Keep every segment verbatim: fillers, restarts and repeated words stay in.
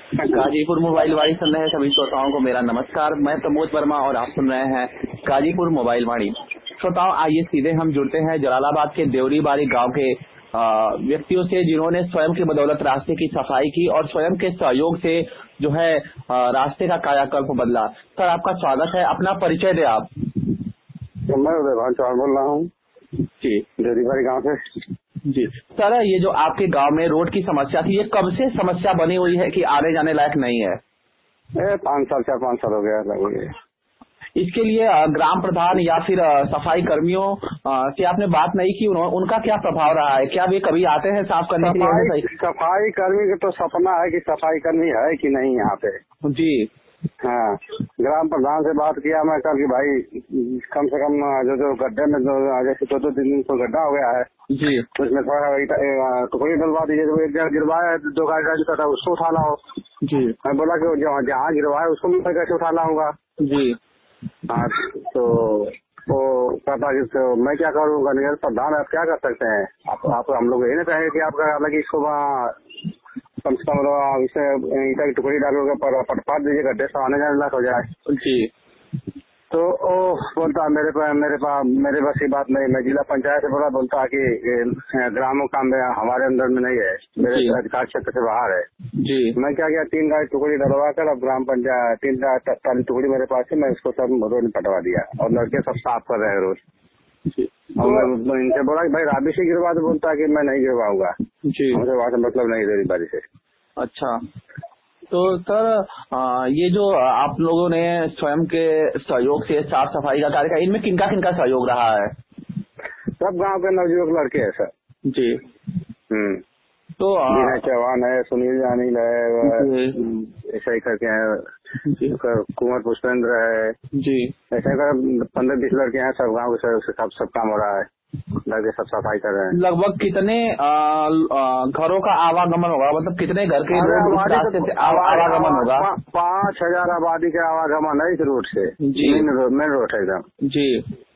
Ghazipur mobile वाणी सुन रहे सभी श्रोताओं को मेरा नमस्कार। मैं प्रमोद वर्मा और आप सुन रहे हैं गाजीपुर मोबाइल वाणी। श्रोताओं, आइए सीधे हम जुड़ते हैं जलालाबाद के देवरी बारी गांव के व्यक्तियों से, जिन्होंने स्वयं की बदौलत रास्ते की सफाई की और स्वयं के सहयोग से जो है रास्ते का कायाकल्प बदला। सर, आपका स्वागत है। अपना परिचय दे आप। तो मैं उदय चौहान बोल रहा हूँ जी, देवरी बारी गाँव से। जी सर, ये जो आपके गांव में रोड की समस्या थी, ये कब से समस्या बनी हुई है कि आने जाने लायक नहीं है? ए, पाँच साल चार पाँच साल हो गया लगभग। इसके लिए ग्राम प्रधान या फिर सफाई कर्मियों से आपने बात नहीं की? उनका क्या प्रभाव रहा है? क्या वे कभी आते हैं साफ करने के लिए? सफाई कर्मी का तो सपना है कि सफाई कर्मी है कि नहीं यहाँ पे। जी हाँ, ग्राम प्रधान से बात किया मैं कल कि भाई कम से कम जो जो गड्ढे में जो जैसे दो दो तीन दिन को गड्ढा हो गया है जी, उसमें थोड़ा टुकड़ी डलवा दीजिए। जो एक जगह गिरवाया है दो गाड़ी का था उसको उठा लाओ। जी, मैं बोला कि जहाँ गिरवाया उसको मैं कैसे उठा लाऊंगा। जी हाँ, तो वो कहता कि तो मैं क्या करूँगा, नियर प्रधान आप क्या कर सकते हैं। आप, आप हम लोग यही ना कहेंगे कि आपका हालांकि इसको वहाँ कम से कम इसे ईटा की टुकड़ी डालोगे पर पटपाट दीजिए, गड्ढे से आने जाने लायक हो जाए। जी, तो ओ बोलता मेरे पास मेरे पास मेरे बस की बात नहीं। मैं जिला पंचायत से बोला, बोलता कि ग्रामों काम में हमारे अंदर में नहीं है, मेरे अधिकार क्षेत्र से बाहर है। जी, मैं क्या किया, तीन गाड़ी टुकड़ी डलवा कर अब ग्राम पंचायत तीन चालीस टुकड़ी मेरे पास है, मैं उसको सब रोड में पटवा दिया और लड़के सब साफ कर रहे हैं रोज। और मैं इनसे बोला कि भाई राबी से गिरवा दो, बोलता कि मैं नहीं गिरवाऊंगा। जी, मुझे वहाँ से मतलब नहीं देरी बारी से। अच्छा, तो सर आ, ये जो आप लोगों ने स्वयं के सहयोग से साफ सफाई का कार्य किया, इनमें किनका किनका सहयोग रहा है? सब गांव के नवयुवक लड़के हैं सर। जी, हम्म तो विनय चौहान है, सुनील अनिल है, ऐसा ही करके है, कुमार पुष्पेंद्र है। जी, ऐसा कर पंद्रह बीस लड़के हैं, सब गाँव के सब सब काम हो रहा है, लड़के सब सफाई कर रहे हैं। लगभग कितने आ, आ, घरों का आवागमन होगा? मतलब कितने घर के लोग इस रास्ते से आवागमन होगा? पाँच हजार आबादी का आवागमन है इस रोड से। जी, मेन रोड है एकदम। जी,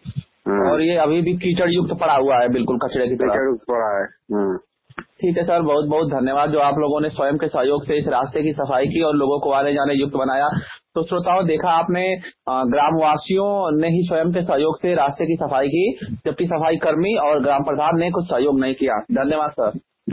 और ये अभी भी कीचड़ युक्त पड़ा हुआ है, बिल्कुल कचरे की तरह कीचड़ युक्त पड़ा है। ठीक है सर, बहुत बहुत धन्यवाद जो आप लोगों ने स्वयं के सहयोग से इस रास्ते की सफाई की और लोगों को आने जाने युक्त बनाया। तो श्रोताओं, देखा आपने, ग्रामवासियों ने ही स्वयं के सहयोग से रास्ते की सफाई की, जबकि सफाई कर्मी और ग्राम प्रधान ने कुछ सहयोग नहीं किया। धन्यवाद सर।